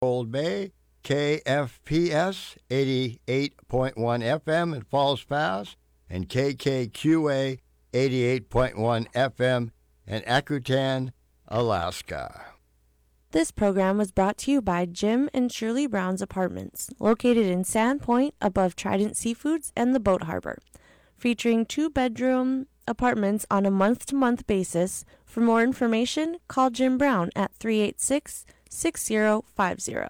Old Bay, KFPS 88.1 FM in Falls Pass, and KKQA 88.1 FM in Akutan, Alaska. This program was brought to you by Jim and Shirley Brown's Apartments, located in Sandpoint above Trident Seafoods and the Boat Harbor, featuring 2-bedroom apartments on a month-to-month basis. For more information, call Jim Brown at 386-6050.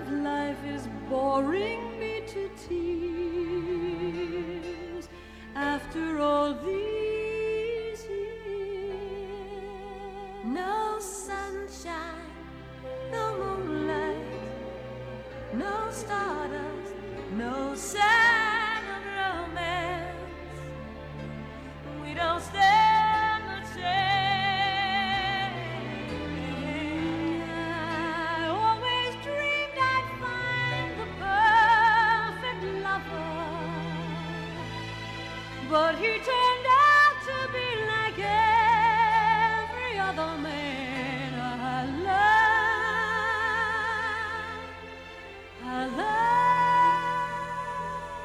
of life is boring me to tears after all these years. No sunshine, no moonlight, no stardust, no sign of romance. We don't stand a chance. I always dreamed I'd find the perfect lover, but he turned out to be like every other man I love. I love.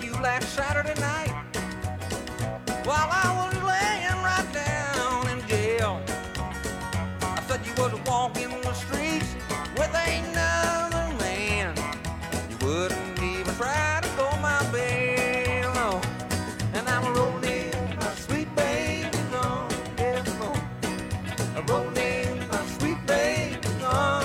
you last Saturday night while I was laying right down in jail. I said you was walking the streets with another man. You wouldn't even try to go my bail, no. And I'm rolling my sweet baby gone, yes, no. I'm rolling my sweet baby gone.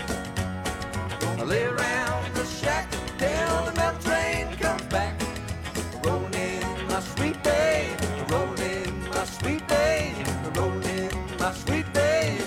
I lay around the shack till the mail train comes back. Rolling my sweet baby, rolling my sweet baby, rolling my sweet baby.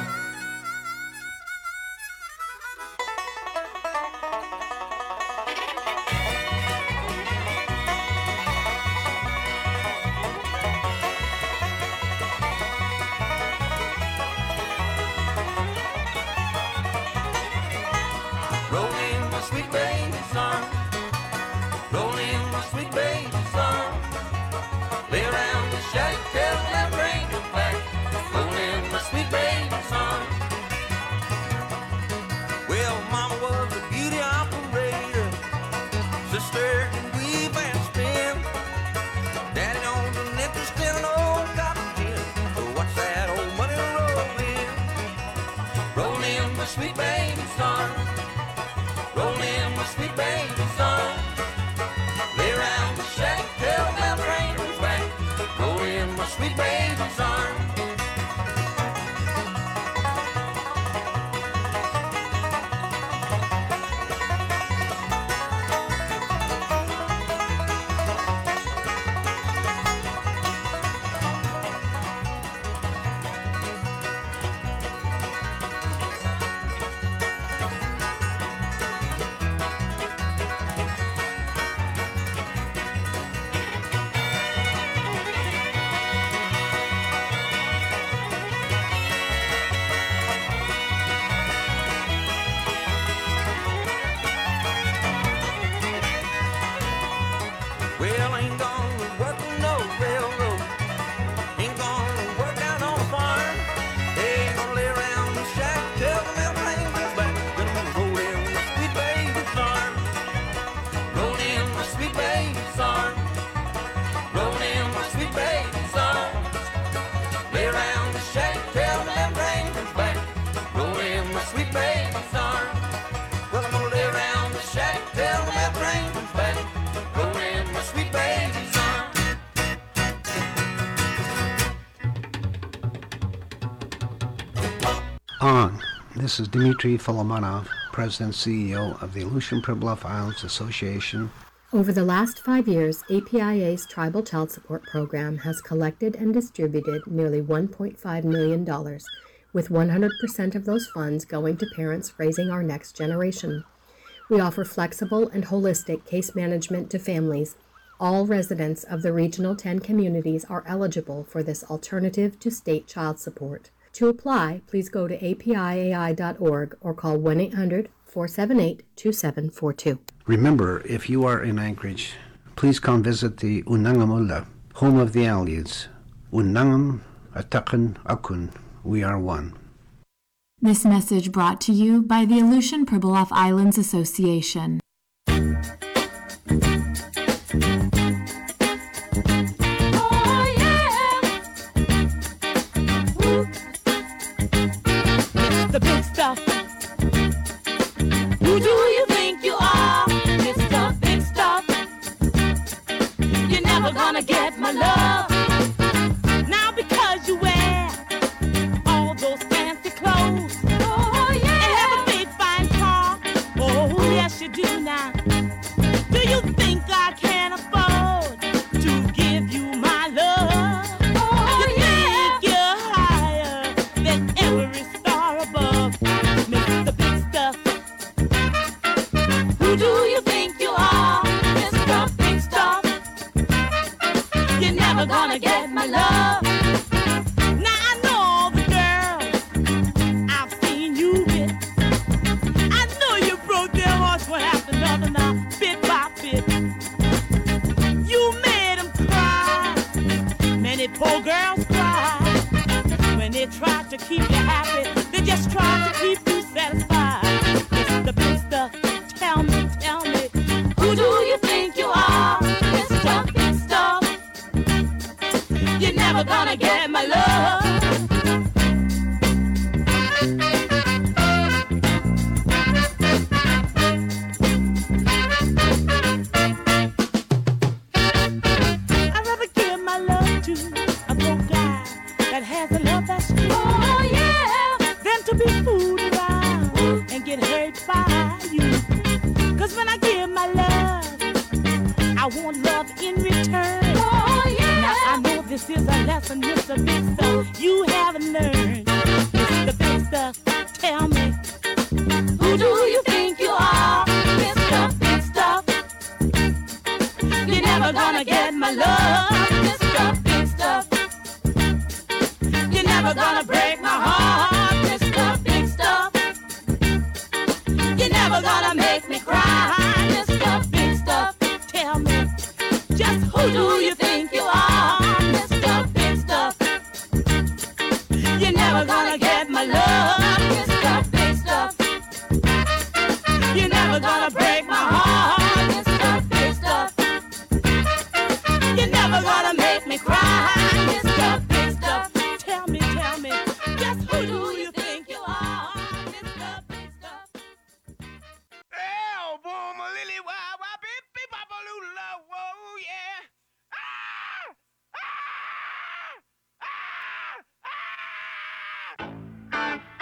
Rolling my sweet baby song, rolling my sweet baby song. Lay around the shack till that rain comes back. Rolling my sweet baby song. Well, Mama was a beauty operator, sister can weave and spin. Daddy owns an interest in an old cotton gin. So what's that old money rolling? Rolling my sweet baby song. Rolling my sweet baby song. Lay around the shack till that rain comes back. Rolling my sweet baby song. Well, ain't gonna work no railroad, ain't gonna work out on a farm. Ain't gonna lay around the shack till the mail train comes back. Gonna roll in my sweet baby farm, roll in my sweet baby farm, roll in my sweet baby farm. Lay around the shack till the mail train comes back. Roll in my sweet baby farm. Well, I'm gonna lay around the shack till the mail train comes back. Roll in my sweet baby song. On. This is Dmitry Folomonov, President CEO of the Aleutian Pribilof Islands Association. Over the last 5 years, APIA's Tribal Child Support Program has collected and distributed nearly $1.5 million, with 100% of those funds going to parents raising our next generation. We offer flexible and holistic case management to families. All residents of the Regional 10 communities are eligible for this alternative to state child support. To apply, please go to apiai.org or call 1-800-478-2742. Remember, if you are in Anchorage, please come visit the Unangamula, home of the Aleutians. Unangam, Atakan, Akun, we are one. This message brought to you by the Aleutian Pribilof Islands Association. Oh yeah, woo. Mr. Big Stuff. Who do you think you are, Mr. Big Stuff? You're never gonna get my love. Now because you wear all those fancy clothes. Oh yeah. And have a big fine car. Oh yes you do now. Do you think I can afford to give you my love? Oh you think you're higher than every star above, Mr. Big Stuff? Who do you think you are, Mr. Big Stuff? You're never gonna get my love. Now I know all the girls I've seen you with. I know you broke their hearts one after another now, bit by bit. You made them cry. Many poor girls cry. When they try to keep you happy, they just try to keep you satisfied. It's the Big Stuff. Tell me, who do you think you are, never gonna get my love. I'd rather give my love to a broke guy that has a love that's true. Oh yeah, than to be fooled around and get hurt by you. 'Cause when I give my love, I want love in return. Oh yeah. Now I know this is a lesson, Mr. Big Stuff, you haven't learned. Mr. Big Stuff, tell me, who do you think you are, Mr. Big Stuff? You're never gonna get my love, Mr. Big Stuff. You're never gonna break my heart, Mr. Big Stuff. You're never gonna make me cry, Mr. Big Stuff. Tell me, just who do you think you are, Mr. Big Stuff? You're never gonna get my love, Mr. Big Stuff. You're never gonna break my heart, Mr. Big Stuff. You're never gonna make me cry, Mr. Big Stuff. Tell me, just who do you think you are, Mr. Big Stuff? Oh, boom, a lily, wah, wah, beep, beep, bop, a lula, whoa, yeah. Ah! Ah! Ah!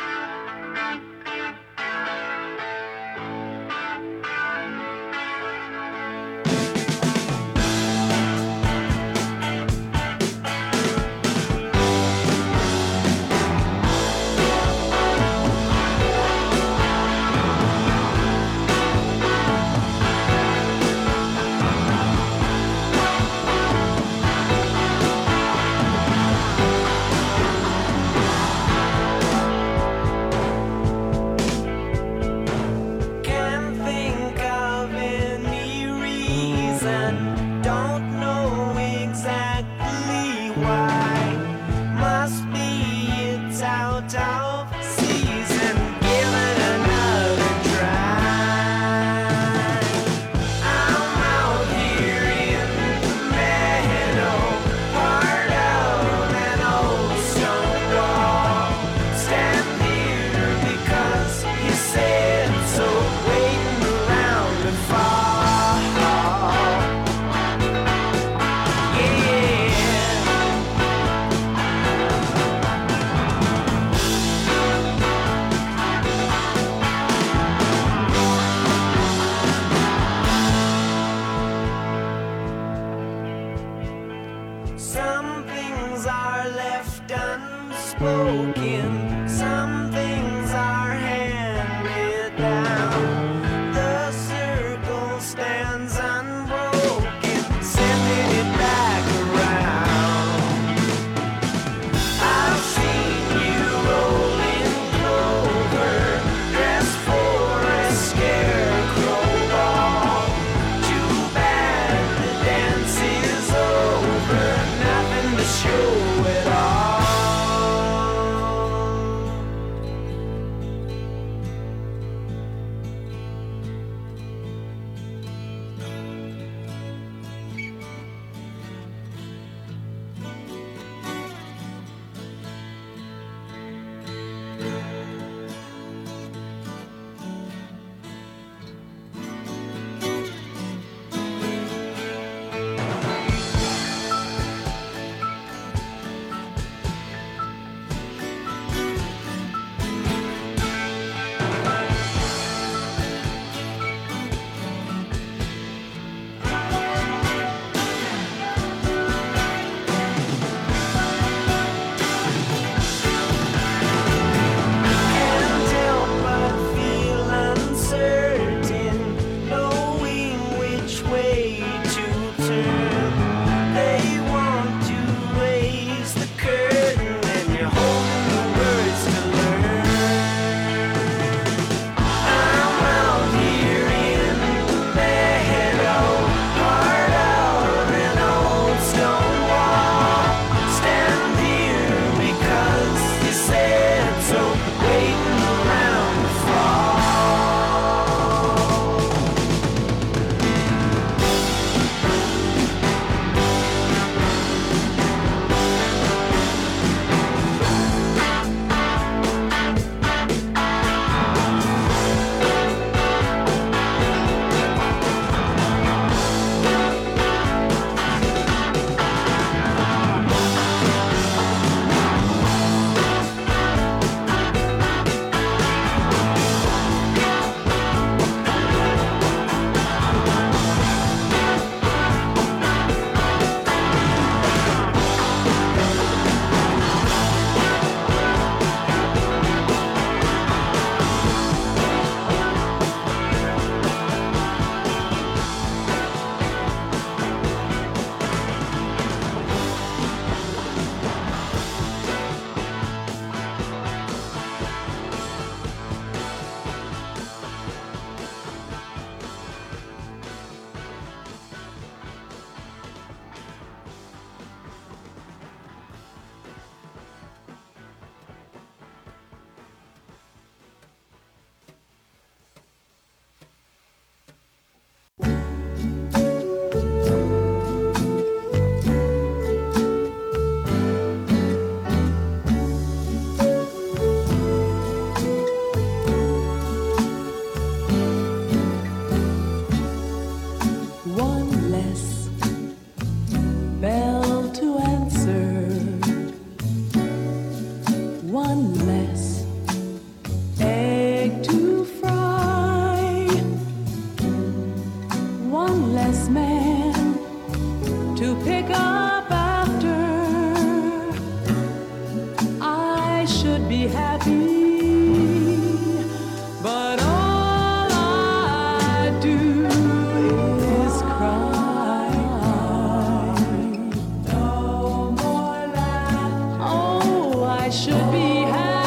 Can't think of any reason, don't know exactly why. Must be it's out of season, give it another try. I'm out here in the meadow, part of an old stone wall. Stand here because you said so, waiting around to fall. Yeah. be happy. But all I do is cry. No more laughter. Oh, I should be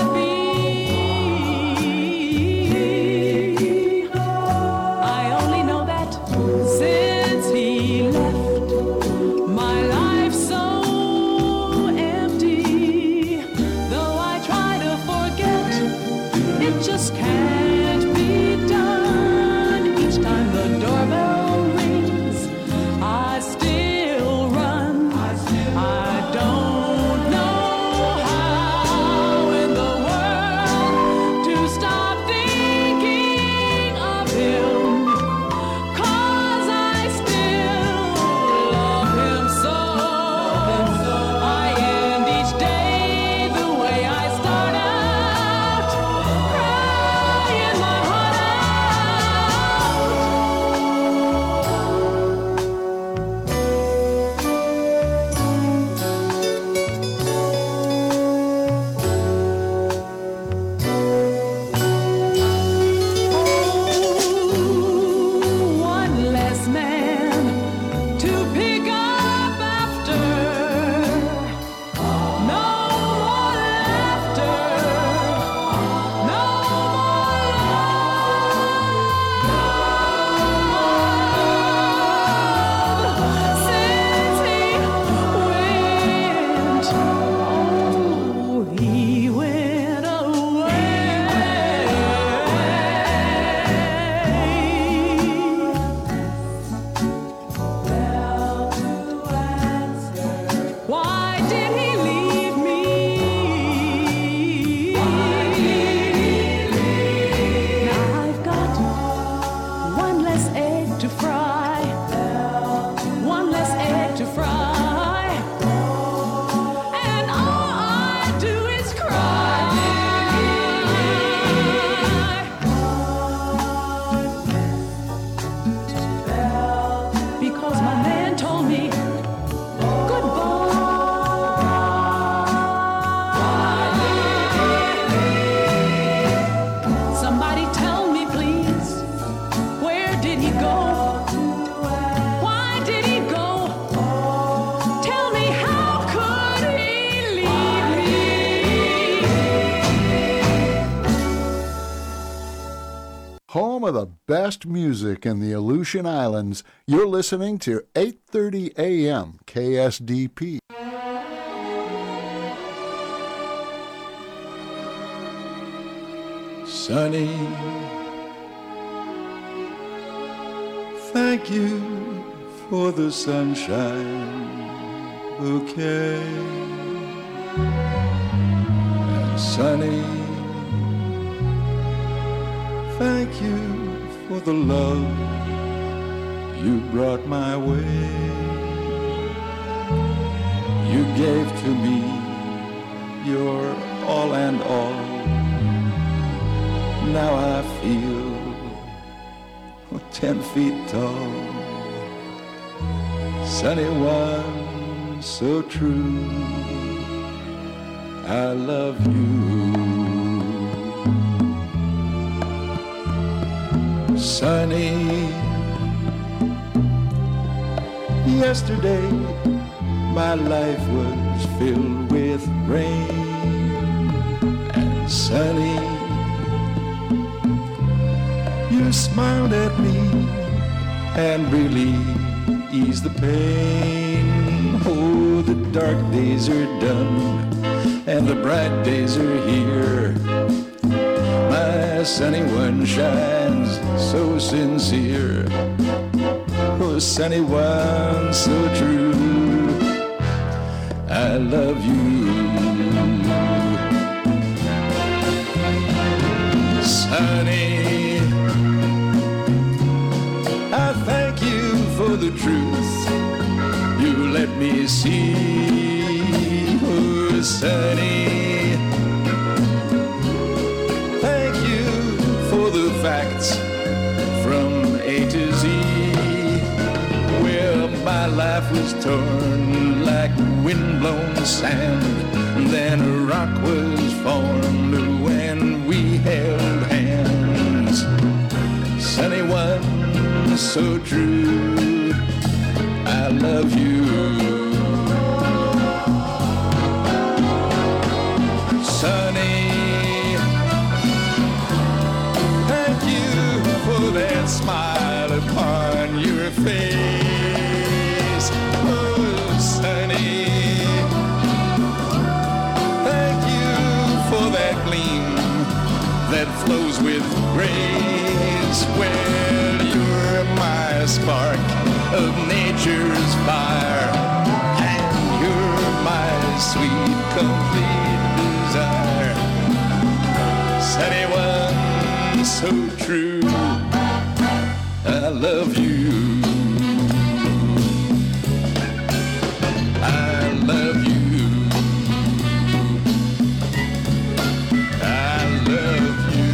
happy. I only know that since he left, my life's so empty. Though I try to forget, it just can't be done. Each time the doorbell rings, I still run. I don't know how in the world to stop thinking of him, 'cause I still love him so. I end each day the way I start out, crying my heart out. Oh, one less man to pick up after. No more laughter. No more love. Since he went, oh, he went away. Why did he leave me? Now I've got one less egg to fry. One less egg to fry. And all I do is cry. Because my man told me goodbye. Somebody tell me, please, where did he go? Why did he go? Tell me, how could he leave me? Home of the best music in the Aleutian Islands, you're listening to 8:30 a.m. KSDP. Sonny, thank you for the sunshine bouquet. And Sonny, thank you for the love you brought my way. You gave to me your all and all. Now I feel 10 feet tall. Sunny one, so true, I love you. Sunny, yesterday my life was filled with rain. And Sunny, you smiled at me and really eased the pain. Oh, the dark days are done and the bright days are here. My sunny one shines so sincere. Oh, sunny one, so true, I love you. Sunny, I thank you for the truth you let me see. Oh, Sunny, thank you for the facts from A to Z. Well, my life was torn like windblown sand then a rock was formed when we held hands. Sunny one, so true, I love you. Sunny, thank you for that smile upon your face. Oh, Sunny, thank you for that gleam that flows with grace. Well, you're my spark of nature's fire, and you're my sweet, complete desire. Sunny one, so true, I love you. I love you. I love you.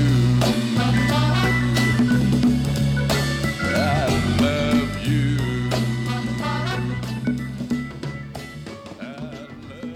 I love you. I love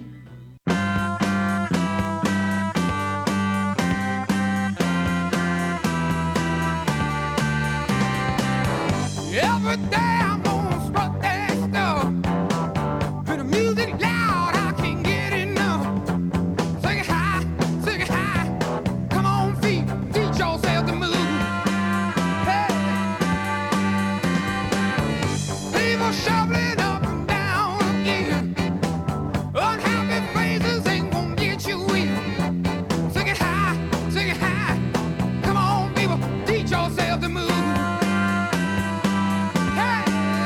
you. Every day I'm gonna strut that stuff. When the music loud, I can't get enough. Sing it high, sing it high. Come on, feet, teach yourself to move. Hey, people shoveling up and down again. Unhappy faces ain't gonna get you in. Sing it high, sing it high. Come on, people, teach yourself to move. Hey.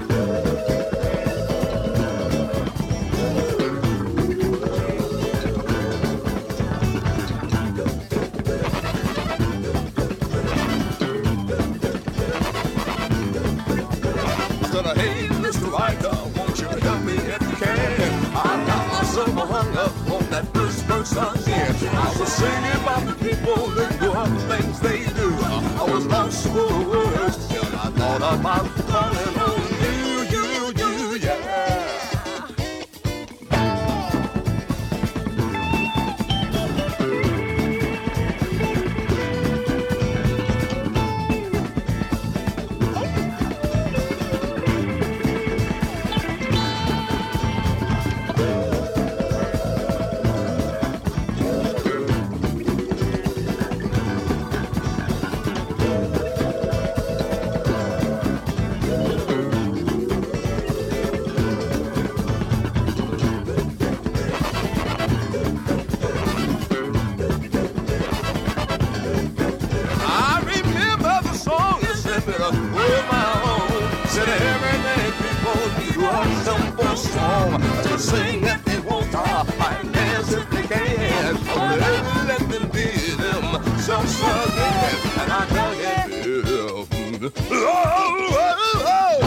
Hey, Mr. Rider, won't you help me if you can? I got myself hung up on that first song here. I was singing about the people that do all the things they do. I was lost for words till I thought about calling on you, yeah. Sing if they want to, and dance if they can. Let them be themselves again, and I can't help. Oh.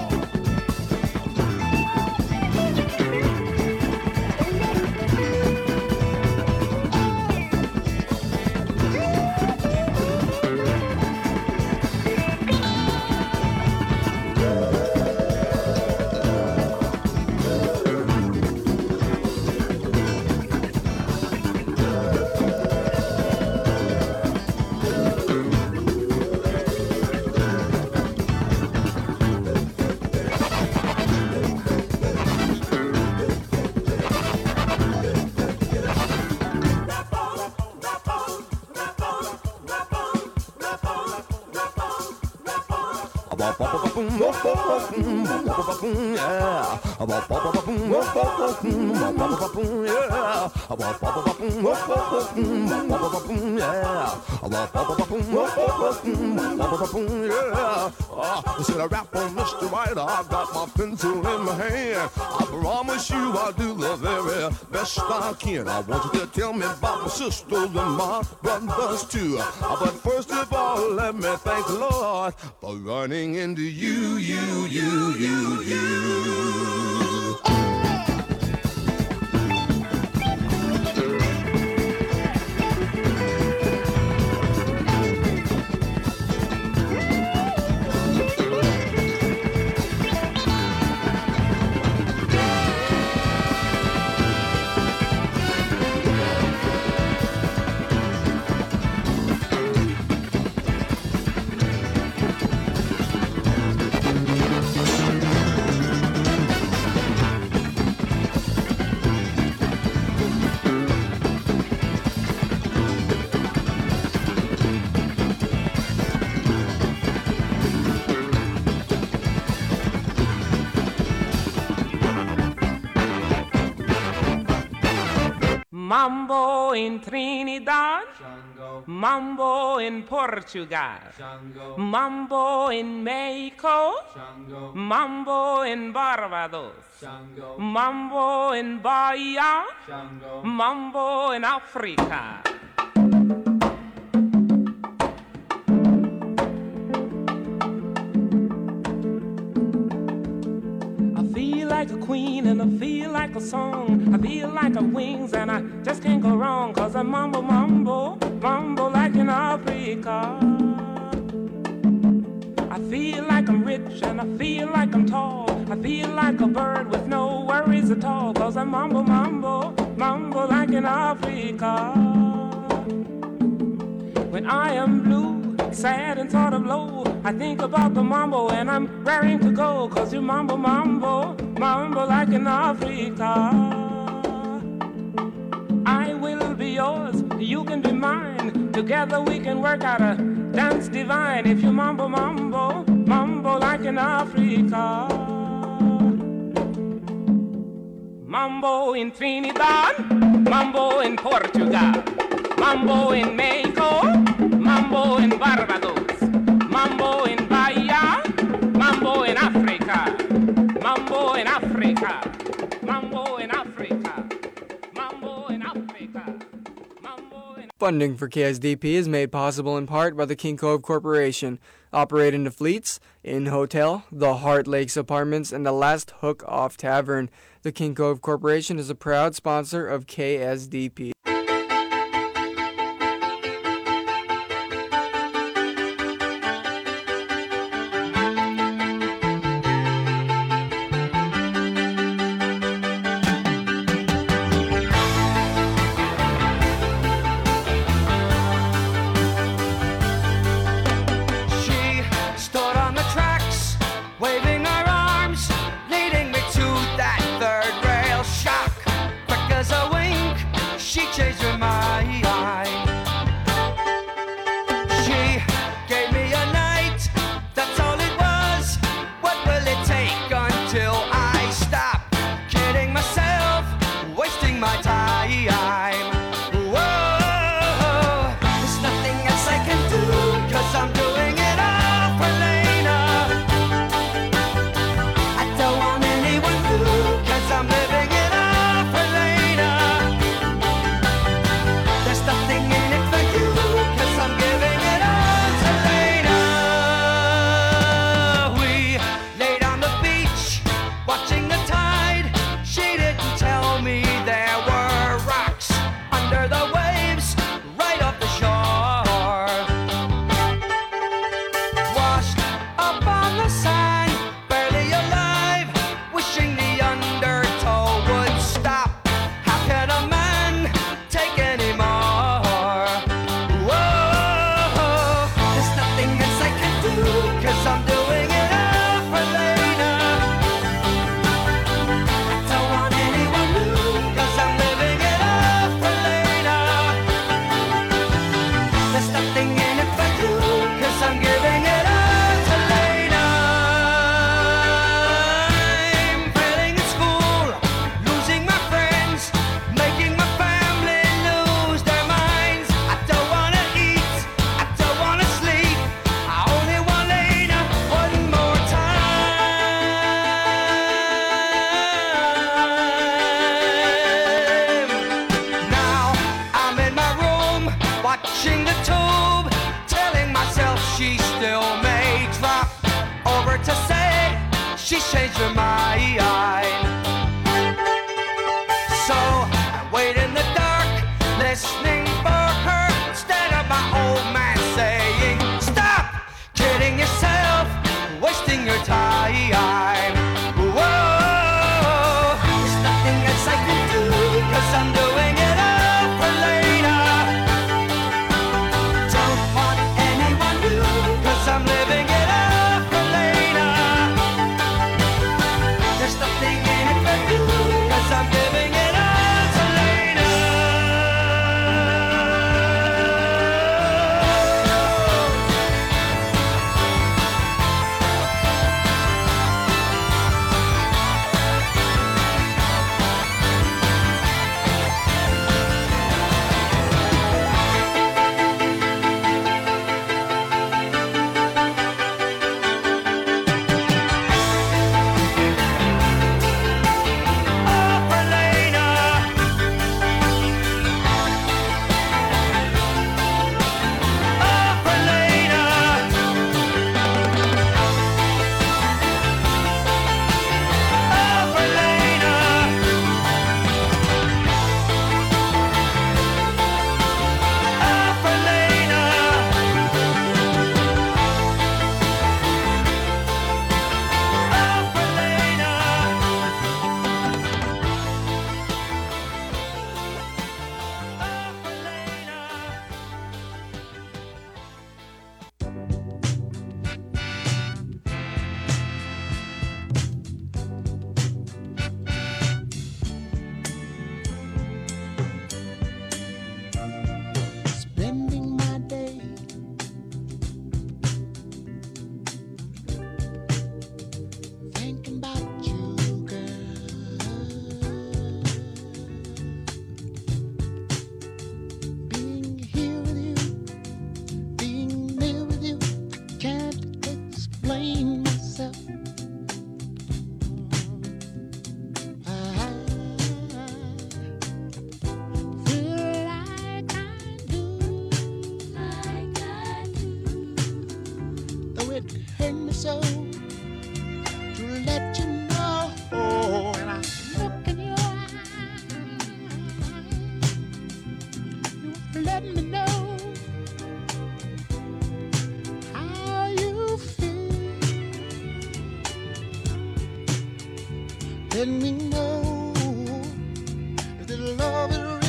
Said I rap on Mr. Writer, I got my pencil in my hand. I promise you I'll do the very best I can. I want you to tell me about my sisters and my brothers too. But first of all, let me thank the Lord for running into you. Mambo in Trinidad, Shango. Mambo in Portugal, Shango. Mambo in Mexico, Shango. Mambo in Barbados, Shango. Mambo in Bahia, Shango. Mambo in Africa. Like a queen and I feel like a song. I feel like a wings and I just can't go wrong. Cause I mambo, mambo, mambo like in Africa. I feel like I'm rich and I feel like I'm tall. I feel like a bird with no worries at all. Cause I mambo, mambo, mambo like in Africa. When I am blue, sad and sort of low, I think about the mambo and I'm raring to go. Cause you mambo, mambo, mambo like in Africa. I will be yours, you can be mine. Together we can work out a dance divine. If you mambo, mambo, mambo like in Africa. Mambo in Trinidad, mambo in Portugal, mambo in Mexico, mambo in Barbados, mambo in Bahia, mambo in Africa. Funding for KSDP is made possible in part by the King Cove Corporation, operating the Fleets, Inn Hotel, the Heart Lakes Apartments, and the Last Hook Off Tavern. The King Cove Corporation is a proud sponsor of KSDP. let me know if this love is